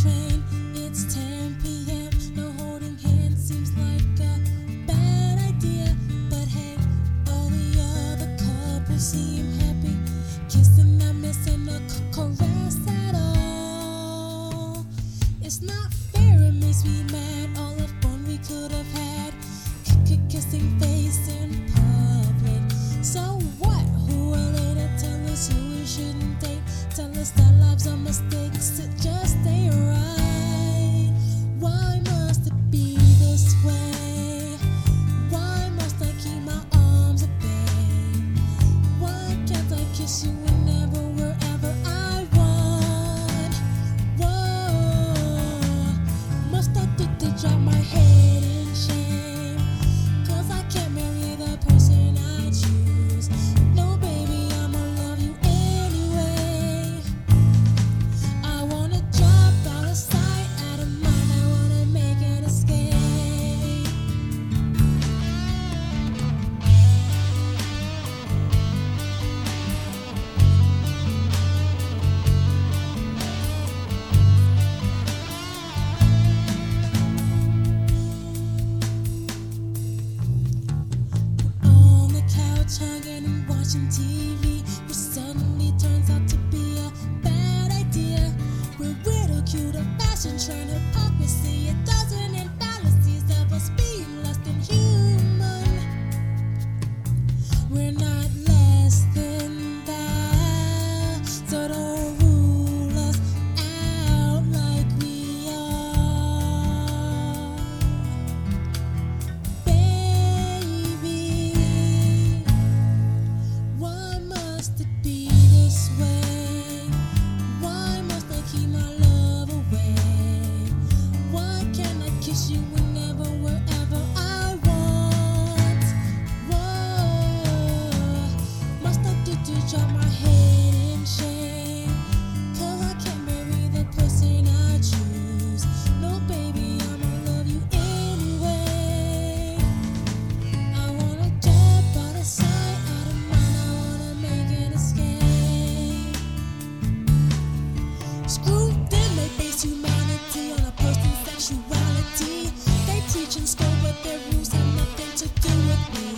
train. It's 10 p.m. No holding hands seems like a bad idea. But hey, all the other couples seem happy, kissing, not missing a caress at all. It's not fair, it makes me mad. All the fun we could have had, kissing face in public. So what? Who are they to tell us who we shouldn't date? Tell us that lives are mistakes, it just ain't right. Why must it be this way? Why must I keep my arms at bay? Why can't I kiss you whenever, wherever I want? Whoa, must I drop my head in shame? 'Cause I can't marry the person I choose. No, baby, I'ma love you anyway. I wanna drop out of sight, out of mind. I wanna make an escape. On the couch, hugging and watching TV, which suddenly turns out to be a bad idea. We're ridiculed of fashion trend, hypocrisy, a dozen and fallacies of us being less than human. We're not less than that, so don't rule us out like we are. Baby, why must it be this way? Why must I keep my love away? Why can't I kiss you whenever, wherever I want? Whoa, must I drop my head in shame? 'Cause I can't marry the person I choose. No, baby, I'ma love you anyway. I wanna jump out of sight, out of mind. I wanna make an escape. Screw them, they base humanity on a person's sexuality. They teach in school, but their rules have nothing to do with me.